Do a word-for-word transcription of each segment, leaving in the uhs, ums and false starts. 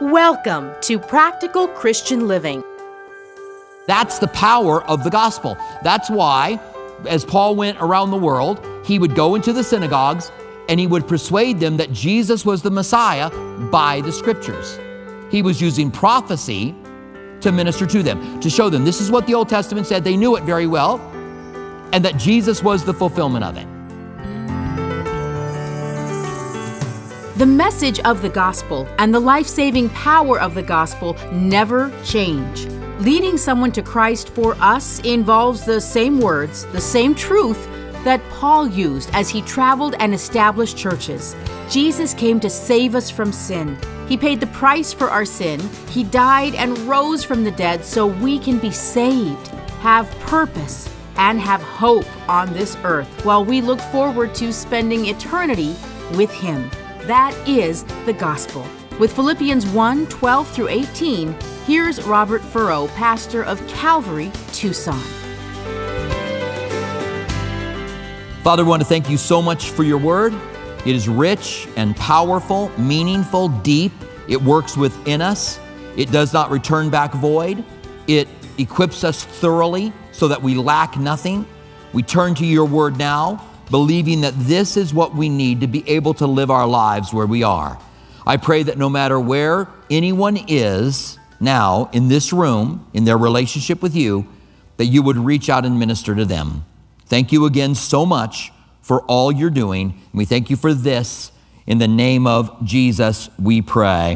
Welcome to Practical Christian Living. That's the power of the gospel. That's why, as Paul went around the world, he would go into the synagogues and he would persuade them that Jesus was the Messiah by the scriptures. He was using prophecy to minister to them, to show them this is what the Old Testament said. They knew it very well, and that Jesus was the fulfillment of it. The message of the gospel and the life-saving power of the gospel never change. Leading someone to Christ for us involves the same words, the same truth that Paul used as he traveled and established churches. Jesus came to save us from sin. He paid the price for our sin. He died and rose from the dead so we can be saved, have purpose, and have hope on this earth while we look forward to spending eternity with Him. That is the gospel. With Philippians one, twelve through eighteen, here's Robert Furrow, pastor of Calvary, Tucson. Father, we want to thank you so much for your word. It is rich and powerful, meaningful, deep. It works within us. It does not return back void. It equips us thoroughly so that we lack nothing. We turn to your word now, believing that this is what we need to be able to live our lives where we are. I pray that no matter where anyone is now in this room, in their relationship with you, that you would reach out and minister to them. Thank you again so much for all you're doing. And we thank you for this. In the name of Jesus, we pray.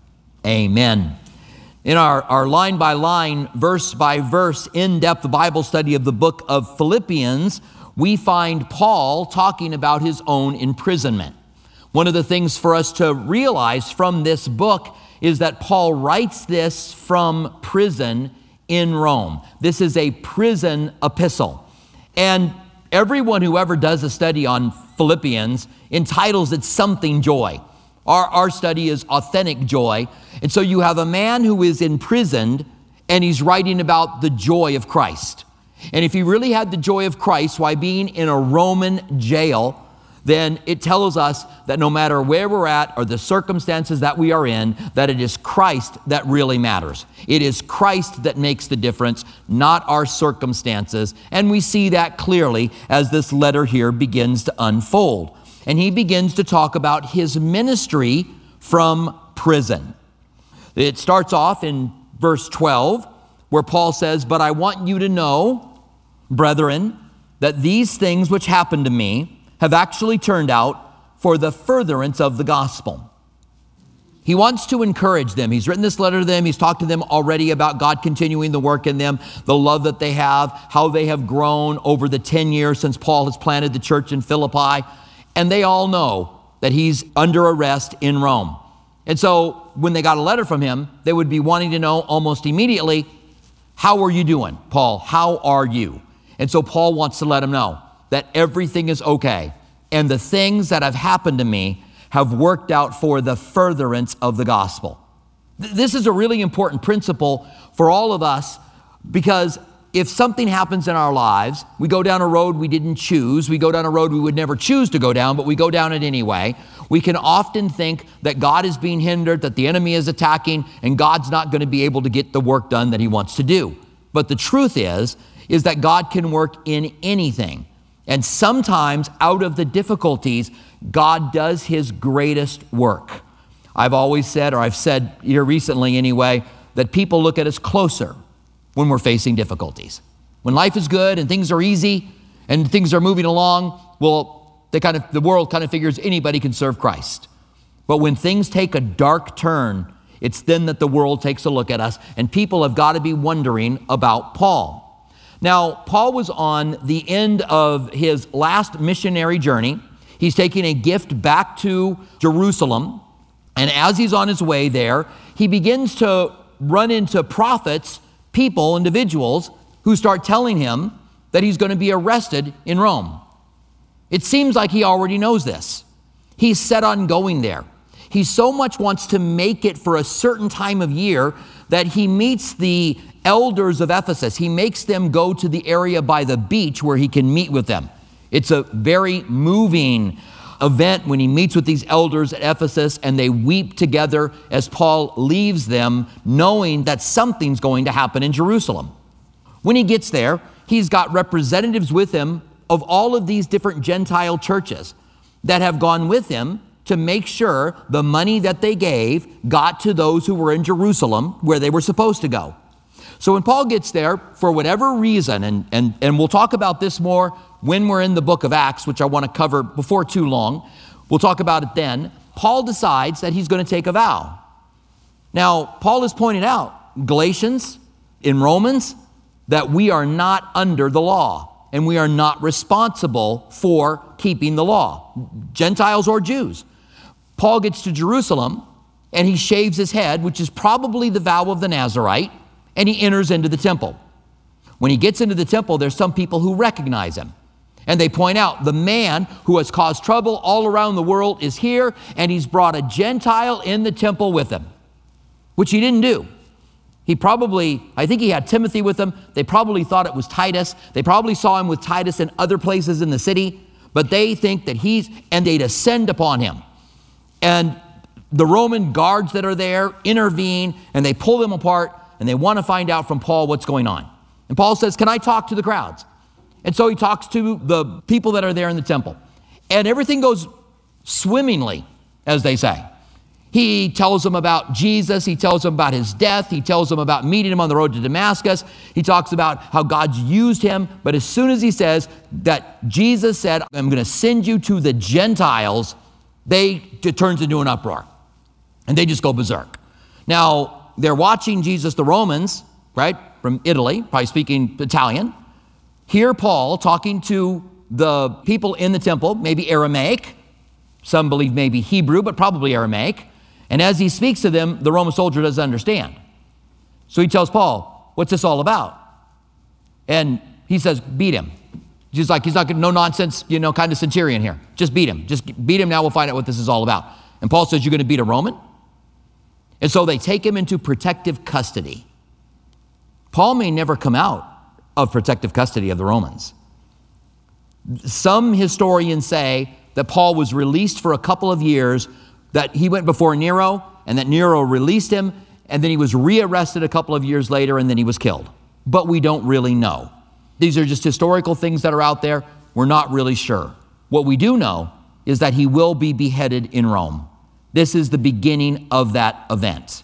Amen. In our, our line-by-line, verse-by-verse, in-depth Bible study of the book of Philippians, we find Paul talking about his own imprisonment. One of the things for us to realize from this book is that Paul writes this from prison in Rome. This is a prison epistle. And everyone who ever does a study on Philippians entitles it something joy. Our, our study is authentic joy. And so you have a man who is imprisoned and he's writing about the joy of Christ. And if he really had the joy of Christ while being in a Roman jail, then it tells us that no matter where we're at or the circumstances that we are in, that it is Christ that really matters. It is Christ that makes the difference, not our circumstances. And we see that clearly as this letter here begins to unfold. And he begins to talk about his ministry from prison. It starts off in verse twelve, where Paul says, "But I want you to know, brethren, that these things which happened to me have actually turned out for the furtherance of the gospel." He wants to encourage them. He's written this letter to them. He's talked to them already about God continuing the work in them, the love that they have, how they have grown over the ten years since Paul has planted the church in Philippi. And they all know that he's under arrest in Rome. And so when they got a letter from him, they would be wanting to know almost immediately, how are you doing, Paul? How are you? And so Paul wants to let them know that everything is okay. And the things that have happened to me have worked out for the furtherance of the gospel. Th- This is a really important principle for all of us, because if something happens in our lives, we go down a road we didn't choose, we go down a road we would never choose to go down, but we go down it anyway, we can often think that God is being hindered, that the enemy is attacking, and God's not going to be able to get the work done that he wants to do. But the truth is, is that God can work in anything. And sometimes out of the difficulties, God does his greatest work. I've always said, or I've said here recently anyway, that people look at us closer when we're facing difficulties. When life is good and things are easy and things are moving along, well, they kind of, the world kind of figures anybody can serve Christ. But when things take a dark turn, it's then that the world takes a look at us, and people have got to be wondering about Paul. Now, Paul was on the end of his last missionary journey. He's taking a gift back to Jerusalem, and as he's on his way there, he begins to run into prophets, people, individuals, who start telling him that he's going to be arrested in Rome. It seems like he already knows this. He's set on going there. He so much wants to make it for a certain time of year that he meets the elders of Ephesus. He makes them go to the area by the beach where he can meet with them. It's a very moving event when he meets with these elders at Ephesus, and they weep together as Paul leaves them, knowing that something's going to happen in Jerusalem. When he gets there, he's got representatives with him of all of these different Gentile churches that have gone with him to make sure the money that they gave got to those who were in Jerusalem where they were supposed to go. So when Paul gets there, for whatever reason, and, and, and we'll talk about this more when we're in the book of Acts, which I want to cover before too long, we'll talk about it then, Paul decides that he's going to take a vow. Now, Paul has pointed out, Galatians, in Romans, that we are not under the law, and we are not responsible for keeping the law, Gentiles or Jews. Paul gets to Jerusalem, and he shaves his head, which is probably the vow of the Nazirite, and he enters into the temple. When he gets into the temple, there's some people who recognize him. And they point out, the man who has caused trouble all around the world is here, and he's brought a Gentile in the temple with him, which he didn't do. He probably, I think he had Timothy with him. They probably thought it was Titus. They probably saw him with Titus in other places in the city, but they think that he's, and they descend upon him. And the Roman guards that are there intervene, and they pull them apart, and they want to find out from Paul what's going on. And Paul says, can I talk to the crowds? And so he talks to the people that are there in the temple. And everything goes swimmingly, as they say. He tells them about Jesus. He tells them about his death. He tells them about meeting him on the road to Damascus. He talks about how God's used him. But as soon as he says that Jesus said, I'm going to send you to the Gentiles, they, it turns into an uproar. And they just go berserk. Now, they're watching Jesus, the Romans, right, from Italy, probably speaking Italian, hear Paul talking to the people in the temple, maybe Aramaic. Some believe maybe Hebrew, but probably Aramaic. And as he speaks to them, the Roman soldier doesn't understand. So he tells Paul, what's this all about? And he says, beat him. He's like, he's not no nonsense, you know, kind of centurion here. Just beat him. Just beat him. Now we'll find out what this is all about. And Paul says, you're going to beat a Roman? And so they take him into protective custody. Paul may never come out of protective custody of the Romans. Some historians say that Paul was released for a couple of years, that he went before Nero, and that Nero released him, and then he was rearrested a couple of years later, and then he was killed. But we don't really know. These are just historical things that are out there. We're not really sure. What we do know is that he will be beheaded in Rome. This is the beginning of that event.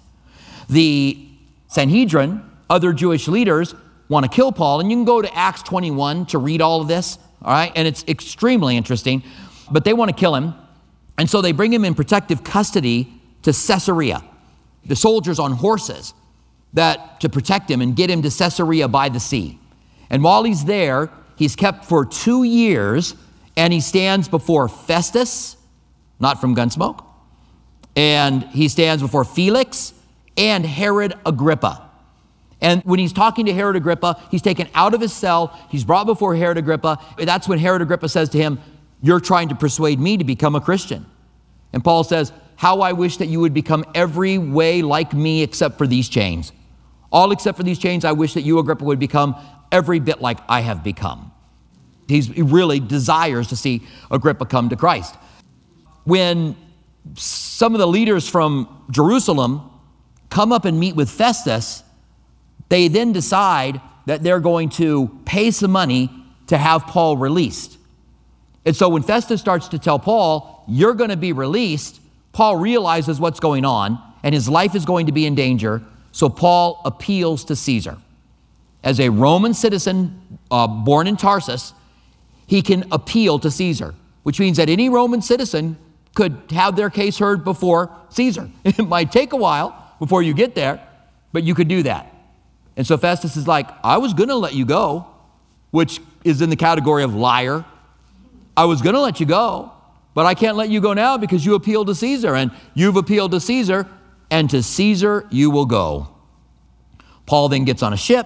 The Sanhedrin, other Jewish leaders, want to kill Paul, and you can go to Acts twenty-one to read all of this, all right? And it's extremely interesting, but they want to kill him, and so they bring him in protective custody to Caesarea. The soldiers on horses that to protect him and get him to Caesarea by the sea. And while he's there, he's kept for two years, and he stands before Festus, not from Gunsmoke, and he stands before Felix and Herod Agrippa. And when he's talking to Herod Agrippa, he's taken out of his cell, he's brought before Herod Agrippa. That's when Herod Agrippa says to him, you're trying to persuade me to become a Christian. And Paul says, how I wish that you would become every way like me except for these chains. All except for these chains, I wish that you, Agrippa, would become every bit like I have become. He's, he really desires to see Agrippa come to Christ. When some of the leaders from Jerusalem come up and meet with Festus, they then decide that they're going to pay some money to have Paul released. And so when Festus starts to tell Paul, you're going to be released, Paul realizes what's going on and his life is going to be in danger. So Paul appeals to Caesar. As a Roman citizen uh, born in Tarsus, he can appeal to Caesar, which means that any Roman citizen could have their case heard before Caesar. It might take a while before you get there, but you could do that. And so Festus is like, I was going to let you go, which is in the category of liar. I was going to let you go, but I can't let you go now because you appealed to Caesar, and you've appealed to Caesar, and to Caesar you will go. Paul then gets on a ship,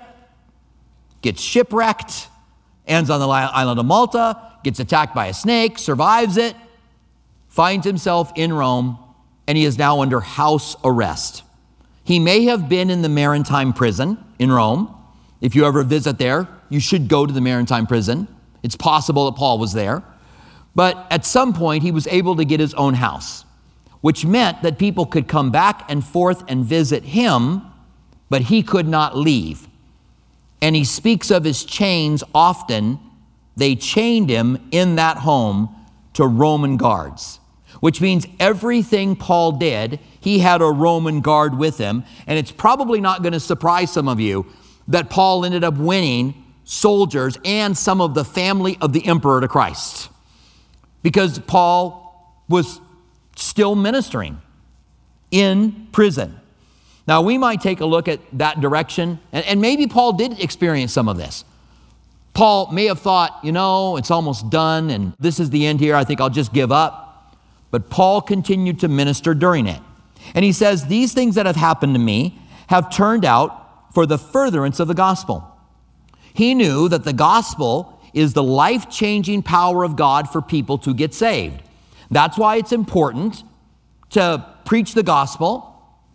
gets shipwrecked, ends on the island of Malta, gets attacked by a snake, survives it, finds himself in Rome, and he is now under house arrest. He may have been in the Maritime prison in Rome. If you ever visit there, you should go to the Maritime prison. It's possible that Paul was there. But at some point, he was able to get his own house, which meant that people could come back and forth and visit him, but he could not leave. And he speaks of his chains often. They chained him in that home to Roman guards, which means everything Paul did, he had a Roman guard with him. And it's probably not going to surprise some of you that Paul ended up winning soldiers and some of the family of the emperor to Christ, because Paul was still ministering in prison. Now, we might take a look at that direction, and, and maybe Paul did experience some of this. Paul may have thought, you know, it's almost done, and this is the end here. I think I'll just give up. But Paul continued to minister during it. And he says, these things that have happened to me have turned out for the furtherance of the gospel. He knew that the gospel is the life-changing power of God for people to get saved. That's why it's important to preach the gospel.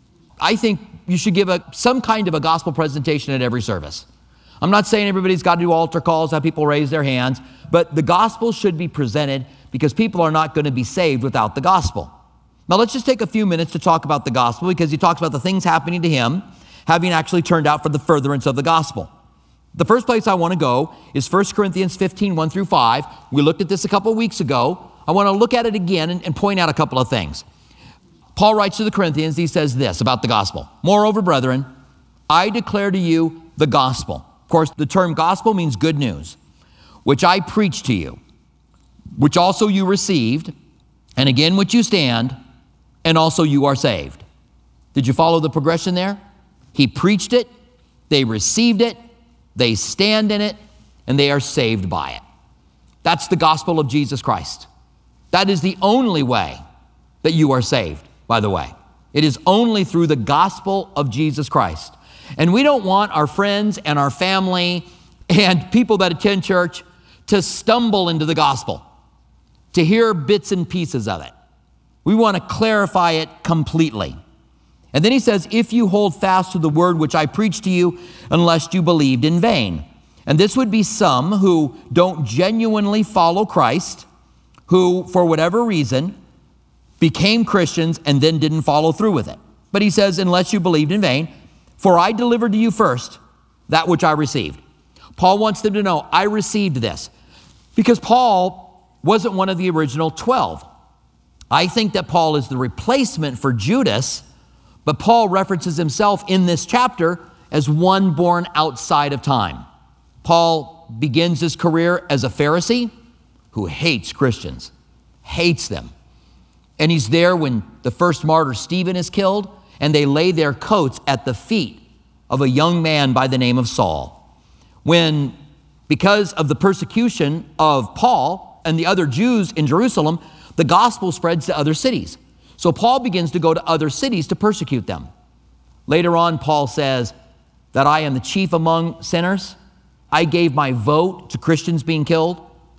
I think you should give a, some kind of a gospel presentation at every service. I'm not saying everybody's got to do altar calls, have people raise their hands, but the gospel should be presented because people are not going to be saved without the gospel. Now let's just take a few minutes to talk about the gospel, because he talks about the things happening to him having actually turned out for the furtherance of the gospel. The first place I want to go is First Corinthians fifteen, one through five. We looked at this a couple of weeks ago. I want to look at it again and, and point out a couple of things. Paul writes to the Corinthians, he says this about the gospel. Moreover, brethren, I declare to you the gospel. Of course, the term gospel means good news, which I preach to you, which also you received, and again which you stand, and also you are saved. Did you follow the progression there? He preached it, they received it, they stand in it, and they are saved by it. That's the gospel of Jesus Christ. That is the only way that you are saved, by the way. It is only through the gospel of Jesus Christ. And we don't want our friends and our family and people that attend church to stumble into the gospel, to hear bits and pieces of it. We want to clarify it completely. And then he says, if you hold fast to the word which I preached to you, unless you believed in vain. And this would be some who don't genuinely follow Christ, who, for whatever reason, became Christians and then didn't follow through with it. But he says, unless you believed in vain, for I delivered to you first that which I received. Paul wants them to know, I received this. Because Paul wasn't one of the original twelve. I think that Paul is the replacement for Judas, but Paul references himself in this chapter as one born outside of time. Paul begins his career as a Pharisee who hates Christians, hates them. And he's there when the first martyr Stephen is killed, and they lay their coats at the feet of a young man by the name of Saul. When, because of the persecution of Paul and the other Jews in Jerusalem, the gospel spreads to other cities. So Paul begins to go to other cities to persecute them. Later on, Paul says that I am the chief among sinners. I gave my vote to Christians being killed.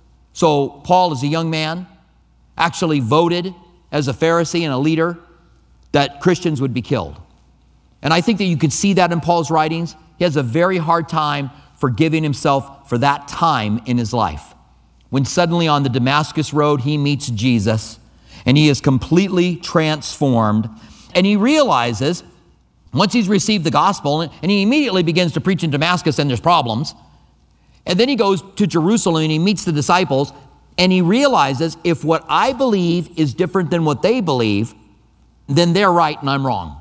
So Paul, as a young man, actually voted as a Pharisee and a leader that Christians would be killed. And I think that you can see that in Paul's writings. He has a very hard time forgiving himself for that time in his life, when suddenly on the Damascus road he meets Jesus and he is completely transformed, and he realizes once he's received the gospel, and he immediately begins to preach in Damascus, and there's problems, and then he goes to Jerusalem and he meets the disciples, and he realizes if what I believe is different than what they believe, then they're right and I'm wrong.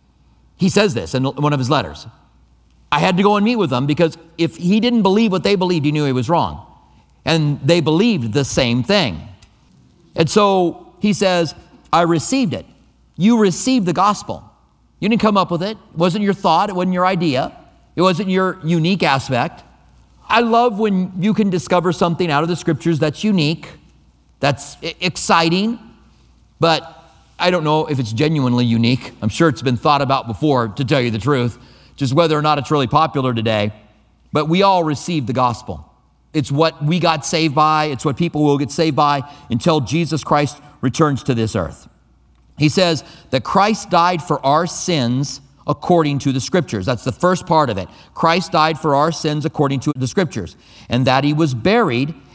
He says this in one of his letters. I had to go and meet with them because if he didn't believe what they believed, he knew he was wrong. And they believed the same thing. And so he says, I received it. You received the gospel. You didn't come up with it. It wasn't your thought. It wasn't your idea. It wasn't your unique aspect. I love when you can discover something out of the scriptures that's unique, that's exciting, but I don't know if it's genuinely unique. I'm sure it's been thought about before, to tell you the truth, just whether or not it's really popular today. But we all received the gospel. It's what we got saved by. It's what people will get saved by until Jesus Christ returns to this earth. He says that Christ died for our sins according to the scriptures. That's the first part of it. Christ died for our sins according to the scriptures, and that he was buried,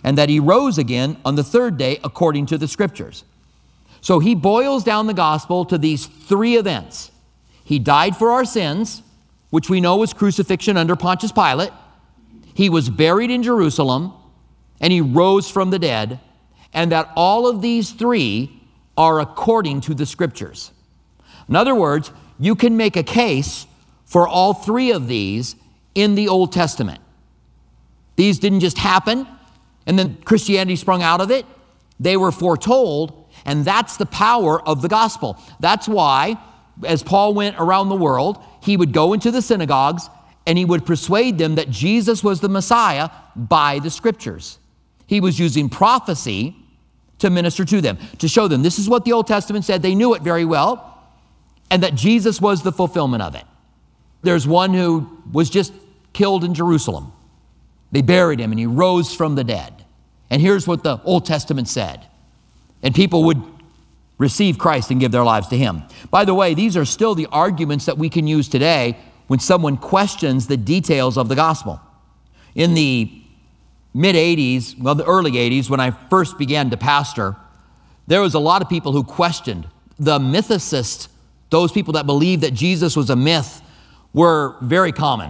and that he rose again on the third day according to the scriptures. So he boils down the gospel to these three events. He died for our sins, which we know was crucifixion under Pontius Pilate. He was buried in Jerusalem, and he rose from the dead, and that all of these three are according to the scriptures. In other words, you can make a case for all three of these in the Old Testament. These didn't just happen, and then Christianity sprung out of it. They were foretold, and that's the power of the gospel. That's why, as Paul went around the world, he would go into the synagogues and he would persuade them that Jesus was the Messiah by the scriptures. He was using prophecy to minister to them, to show them this is what the Old Testament said. They knew it very well, and that Jesus was the fulfillment of it. There's one who was just killed in Jerusalem. They buried him, and he rose from the dead. And here's what the Old Testament said. And people would receive Christ and give their lives to him. By the way, these are still the arguments that we can use today when someone questions the details of the gospel. In the mid-eighties, well, the early eighties, when I first began to pastor, there was a lot of people who questioned. The mythicists, those people that believed that Jesus was a myth, were very common.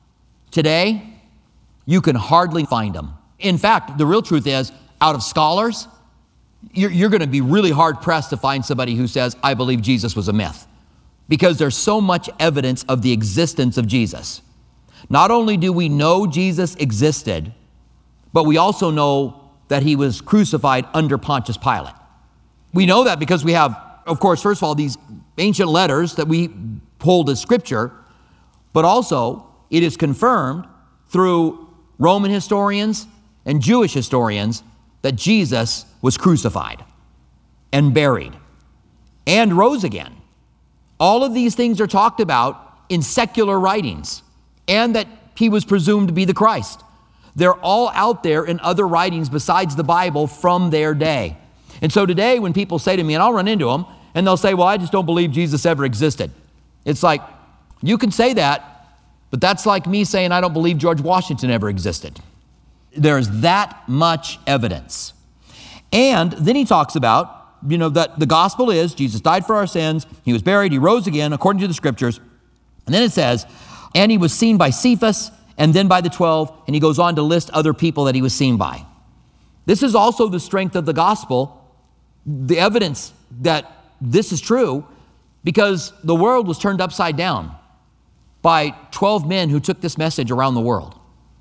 Today, you can hardly find them. In fact, the real truth is, out of scholars, you're, you're going to be really hard-pressed to find somebody who says, I believe Jesus was a myth, because there's so much evidence of the existence of Jesus. Not only do we know Jesus existed, but we also know that he was crucified under Pontius Pilate. We know that because we have, of course, first of all, these ancient letters that we hold as scripture, but also it is confirmed through Roman historians and Jewish historians that Jesus was crucified and buried and rose again. All of these things are talked about in secular writings, and that he was presumed to be the Christ. They're all out there in other writings besides the Bible from their day. And so today when people say to me, and I'll run into them, and they'll say, well, I just don't believe Jesus ever existed. It's like, you can say that, but that's like me saying I don't believe George Washington ever existed. There's that much evidence. And then he talks about, you know, that the gospel is Jesus died for our sins, he was buried, he rose again according to the scriptures. And then it says, and he was seen by Cephas, and then by the twelve, and he goes on to list other people that he was seen by. This is also the strength of the gospel, the evidence that this is true, because the world was turned upside down by twelve men who took this message around the world.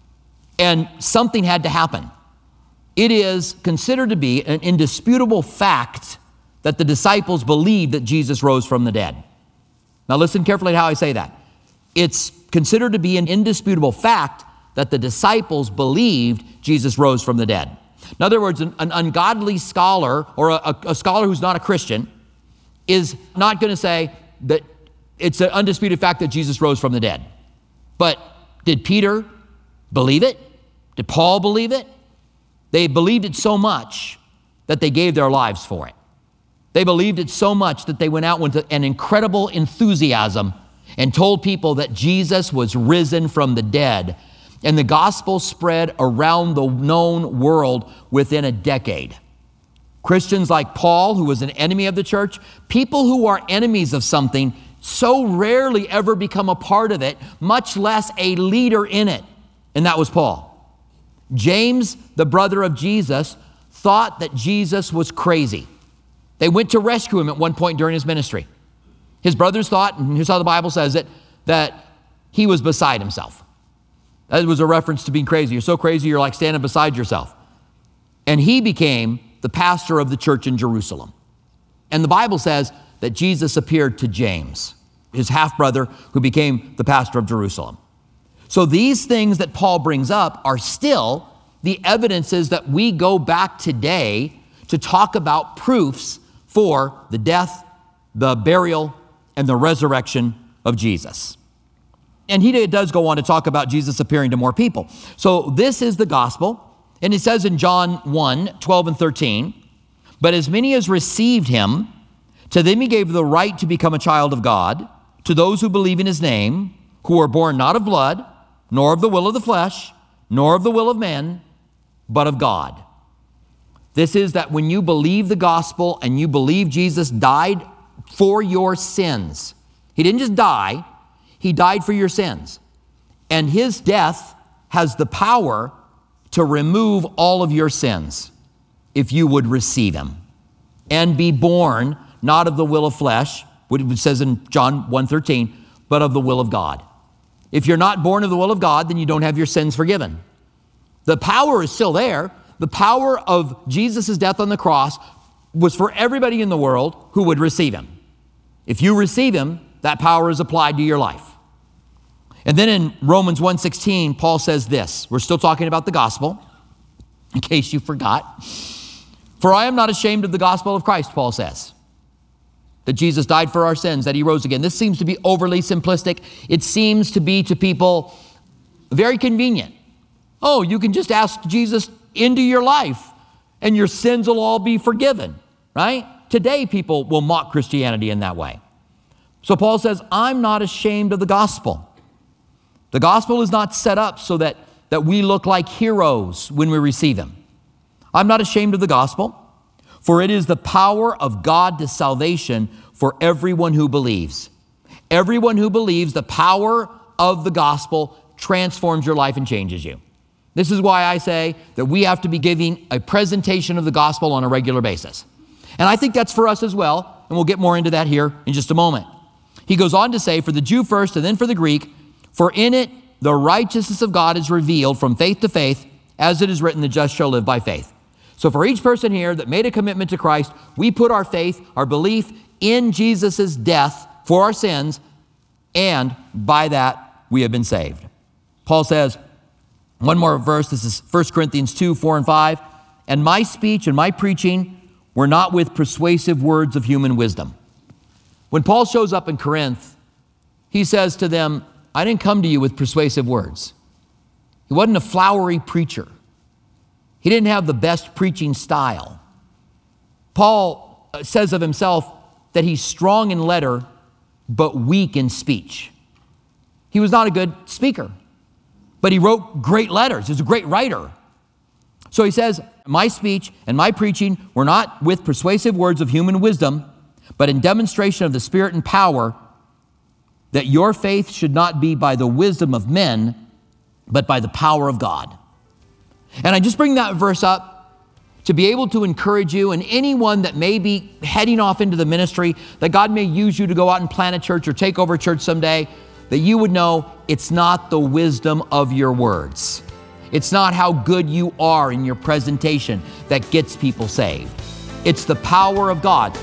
And something had to happen. It is considered to be an indisputable fact that the disciples believed that Jesus rose from the dead. Now listen carefully to how I say that. It's considered to be an indisputable fact that the disciples believed Jesus rose from the dead. In other words, an, an ungodly scholar or a, a scholar who's not a Christian is not going to say that it's an undisputed fact that Jesus rose from the dead. But did Peter believe it? Did Paul believe it? They believed it so much that they gave their lives for it. They believed it so much that they went out with an incredible enthusiasm and told people that Jesus was risen from the dead. And the gospel spread around the known world within a decade. Christians like Paul, who was an enemy of the church, people who are enemies of something so rarely ever become a part of it, much less a leader in it. And that was Paul. James, the brother of Jesus, thought that Jesus was crazy. They went to rescue him at one point during his ministry. His brothers thought, and here's how the Bible says it, that he was beside himself. That was a reference to being crazy. You're so crazy, you're like standing beside yourself. And he became the pastor of the church in Jerusalem. And the Bible says that Jesus appeared to James, his half-brother, who became the pastor of Jerusalem. So these things that Paul brings up are still the evidences that we go back today to talk about proofs for the death, the burial, and the resurrection of Jesus. And he does go on to talk about Jesus appearing to more people. So this is the gospel. And it says in John one, twelve and thirteen, but as many as received him, to them he gave the right to become a child of God, to those who believe in his name, who are born not of blood, nor of the will of the flesh, nor of the will of man, but of God. This is that when you believe the gospel and you believe Jesus died for your sins, he didn't just die, he died for your sins. And his death has the power to remove all of your sins if you would receive him and be born not of the will of flesh, what it says in John one thirteen, but of the will of God. If you're not born of the will of God, then you don't have your sins forgiven. The power is still there. The power of Jesus' death on the cross was for everybody in the world who would receive him. If you receive him, that power is applied to your life. And then in Romans one sixteen, Paul says this. We're still talking about the gospel, in case you forgot. For I am not ashamed of the gospel of Christ, Paul says, that Jesus died for our sins, that he rose again. This seems to be overly simplistic. It seems to be to people very convenient. Oh, you can just ask Jesus into your life and your sins will all be forgiven, right? Today, people will mock Christianity in that way. So Paul says, I'm not ashamed of the gospel. The gospel is not set up so that, that we look like heroes when we receive him. I'm not ashamed of the gospel, for it is the power of God to salvation for everyone who believes. Everyone who believes, the power of the gospel transforms your life and changes you. This is why I say that we have to be giving a presentation of the gospel on a regular basis. And I think that's for us as well, and we'll get more into that here in just a moment. He goes on to say, for the Jew first and then for the Greek, for in it the righteousness of God is revealed from faith to faith, as it is written, the just shall live by faith. So for each person here that made a commitment to Christ, we put our faith, our belief in Jesus' death for our sins, and by that we have been saved. Paul says, one more verse, this is First Corinthians two, four and five, and my speech and my preaching were not with persuasive words of human wisdom. When Paul shows up in Corinth, he says to them, I didn't come to you with persuasive words. He wasn't a flowery preacher. He didn't have the best preaching style. Paul says of himself that he's strong in letter, but weak in speech. He was not a good speaker, but he wrote great letters. He was a great writer. So he says, my speech and my preaching were not with persuasive words of human wisdom, but in demonstration of the Spirit and power, that your faith should not be by the wisdom of men, but by the power of God. And I just bring that verse up to be able to encourage you and anyone that may be heading off into the ministry, that God may use you to go out and plant a church or take over a church someday, that you would know it's not the wisdom of your words. It's not how good you are in your presentation that gets people saved. It's the power of God.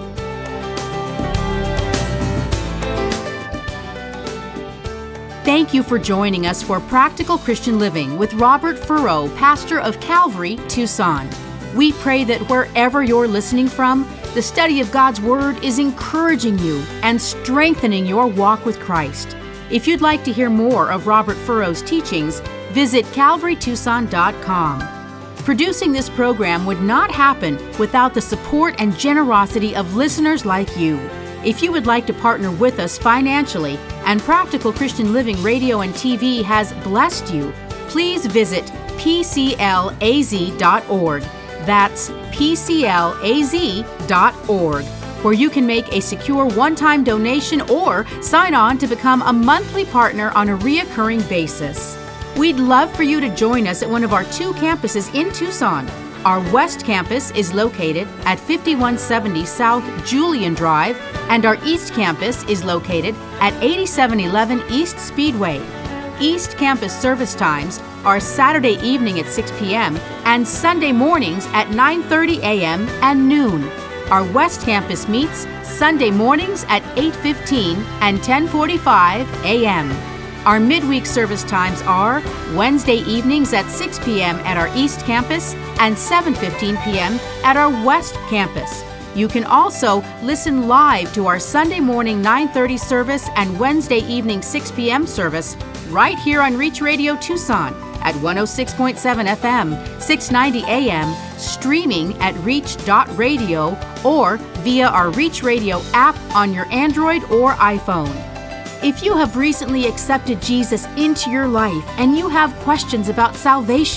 Thank you for joining us for Practical Christian Living with Robert Furrow, pastor of Calvary, Tucson. We pray that wherever you're listening from, the study of God's Word is encouraging you and strengthening your walk with Christ. If you'd like to hear more of Robert Furrow's teachings, visit calvary tucson dot com. Producing this program would not happen without the support and generosity of listeners like you. If you would like to partner with us financially and Practical Christian Living Radio and T V has blessed you, please visit p c l a z dot org. That's p c l a z dot org, where you can make a secure one-time donation or sign on to become a monthly partner on a reoccurring basis. We'd love for you to join us at one of our two campuses in Tucson. Our West Campus is located at fifty-one seventy South Julian Drive, and our East Campus is located at eighty-seven eleven East Speedway. East Campus service times are Saturday evening at six p.m. and Sunday mornings at nine thirty a.m. and noon. Our West Campus meets Sunday mornings at eight fifteen and ten forty-five a.m. Our midweek service times are Wednesday evenings at six p.m. at our East Campus and seven fifteen p.m. at our West Campus. You can also listen live to our Sunday morning nine thirty service and Wednesday evening six p.m. service right here on Reach Radio Tucson at one oh six point seven F M, six ninety A M, streaming at reach dot radio or via our Reach Radio app on your Android or iPhone. If you have recently accepted Jesus into your life and you have questions about salvation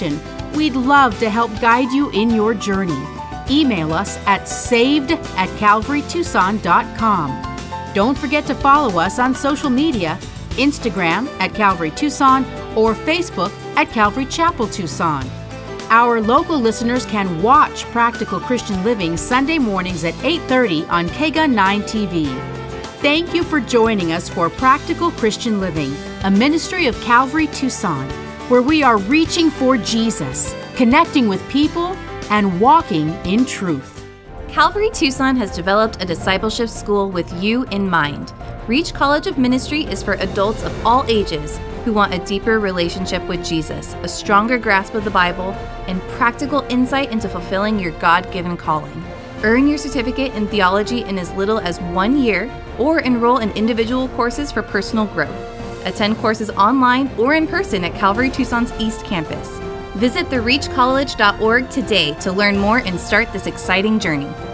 We'd love to help guide you in your journey. Email us at saved at calvary tucson dot com. Don't forget to follow us on social media, Instagram at Calvary Tucson or Facebook at Calvary Chapel Tucson. Our local listeners can watch Practical Christian Living Sunday mornings at eight thirty on K G U N nine T V. Thank you for joining us for Practical Christian Living, a ministry of Calvary Tucson, where we are reaching for Jesus, connecting with people, and walking in truth. Calvary Tucson has developed a discipleship school with you in mind. Reach College of Ministry is for adults of all ages who want a deeper relationship with Jesus, a stronger grasp of the Bible, and practical insight into fulfilling your God-given calling. Earn your certificate in theology in as little as one year, or enroll in individual courses for personal growth. Attend courses online or in person at Calvary Tucson's East Campus. Visit the reach college dot org today to learn more and start this exciting journey.